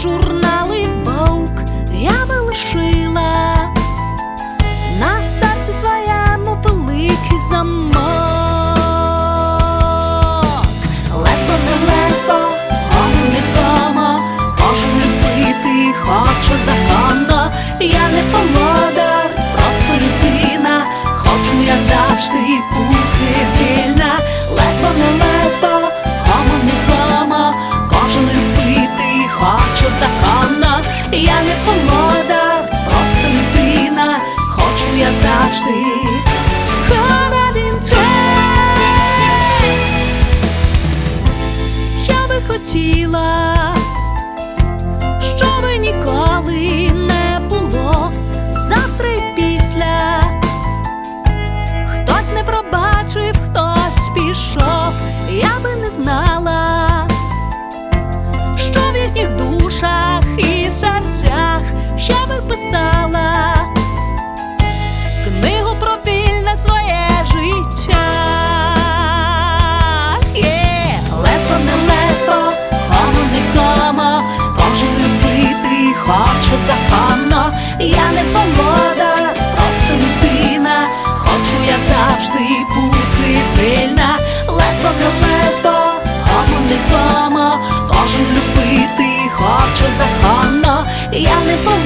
журнали Vogue я би лишила на серці своєму великий замок. Лесбо не лесбо, гомо не гомо, кожен любити хоче законно. Я не володар, просто людина, хочу я завжди бути вільна. Лесбо не лесбо, гомо не гомо, кожен любити хоче законно. Я не володар, просто людина, хочу я завжди. Я би хотіла, щоби ніколи не було завтра і після. Хтось не пробачив, хтось пішов, я би не знала, що в їхніх душах і серцях. Я би писала книгу про вільне своє життя. Лесбо не лесбо, гомо не гомо, кожен любити хоче законно. Я не володар, просто людина, хочу я завжди бути вільна. Лесбо не лесбо, гомо не гомо, кожен любити хоче законно. Я не володар,